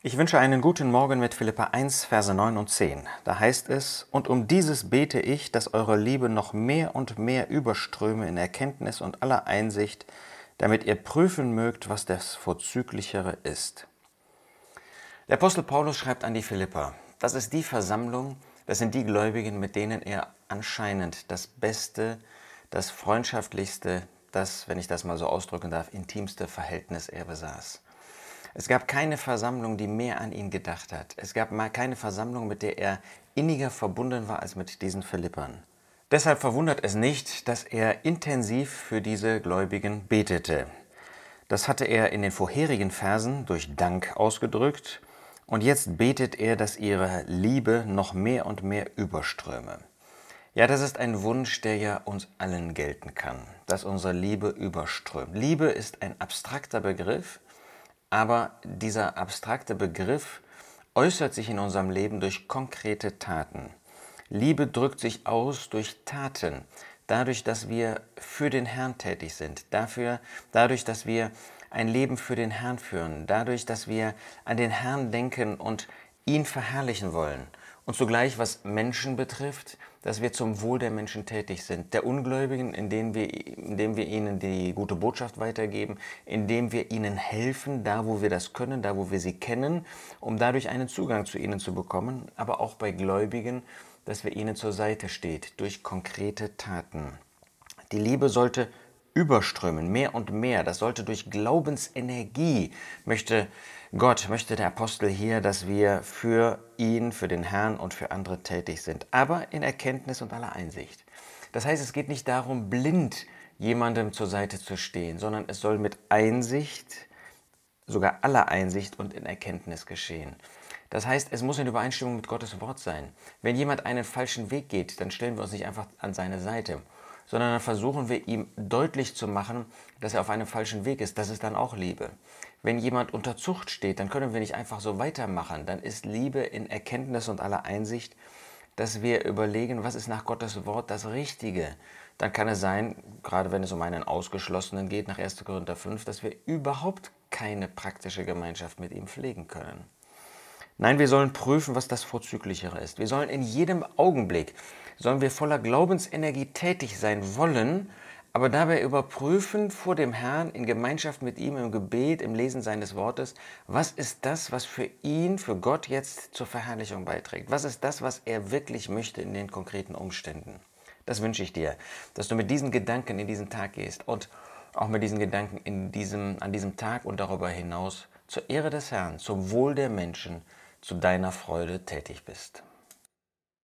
Ich wünsche einen guten Morgen mit Philipper 1, Verse 9 und 10. Da heißt es: Und um dieses bete ich, dass eure Liebe noch mehr und mehr überströme in Erkenntnis und aller Einsicht, damit ihr prüfen mögt, was das Vorzüglichere ist. Der Apostel Paulus schreibt an die Philipper. Das ist die Versammlung, das sind die Gläubigen, mit denen er anscheinend das beste, das freundschaftlichste, das, wenn ich das mal so ausdrücken darf, intimste Verhältnis er besaß. Es gab keine Versammlung, die mehr an ihn gedacht hat. Es gab mal keine Versammlung, mit der er inniger verbunden war als mit diesen Philippern. Deshalb verwundert es nicht, dass er intensiv für diese Gläubigen betete. Das hatte er in den vorherigen Versen durch Dank ausgedrückt, und jetzt betet er, dass ihre Liebe noch mehr und mehr überströme. Ja, das ist ein Wunsch, der ja uns allen gelten kann, dass unsere Liebe überströmt. Liebe ist ein abstrakter Begriff, aber dieser abstrakte Begriff äußert sich in unserem Leben durch konkrete Taten. Liebe drückt sich aus durch Taten, dadurch, dass wir für den Herrn tätig sind, dadurch, dass wir ein Leben für den Herrn führen, dadurch, dass wir an den Herrn denken und ihn verherrlichen wollen. Und zugleich, was Menschen betrifft, dass wir zum Wohl der Menschen tätig sind, der Ungläubigen, indem wir ihnen die gute Botschaft weitergeben, indem wir ihnen helfen, da wo wir das können, da wo wir sie kennen, um dadurch einen Zugang zu ihnen zu bekommen, aber auch bei Gläubigen, dass wir ihnen zur Seite steht, durch konkrete Taten. Die Liebe sollte überströmen, mehr und mehr. Das sollte durch Glaubensenergie, möchte der Apostel hier, dass wir für ihn, für den Herrn und für andere tätig sind, aber in Erkenntnis und aller Einsicht. Das heißt, es geht nicht darum, blind jemandem zur Seite zu stehen, sondern es soll mit Einsicht, sogar aller Einsicht und in Erkenntnis geschehen. Das heißt, es muss in Übereinstimmung mit Gottes Wort sein. Wenn jemand einen falschen Weg geht, dann stellen wir uns nicht einfach an seine Seite, sondern dann versuchen wir ihm deutlich zu machen, dass er auf einem falschen Weg ist. Das ist dann auch Liebe. Wenn jemand unter Zucht steht, dann können wir nicht einfach so weitermachen. Dann ist Liebe in Erkenntnis und aller Einsicht, dass wir überlegen, was ist nach Gottes Wort das Richtige. Dann kann es sein, gerade wenn es um einen Ausgeschlossenen geht, nach 1. Korinther 5, dass wir überhaupt keine praktische Gemeinschaft mit ihm pflegen können. Nein, wir sollen prüfen, was das Vorzüglichere ist. Wir sollen in jedem Augenblick, sollen wir voller Glaubensenergie tätig sein wollen, aber dabei überprüfen vor dem Herrn, in Gemeinschaft mit ihm, im Gebet, im Lesen seines Wortes, was ist das, was für ihn, für Gott jetzt zur Verherrlichung beiträgt? Was ist das, was er wirklich möchte in den konkreten Umständen? Das wünsche ich dir, dass du mit diesen Gedanken in diesen Tag gehst und auch mit diesen Gedanken an diesem Tag und darüber hinaus zur Ehre des Herrn, zum Wohl der Menschen, zu deiner Freude tätig bist.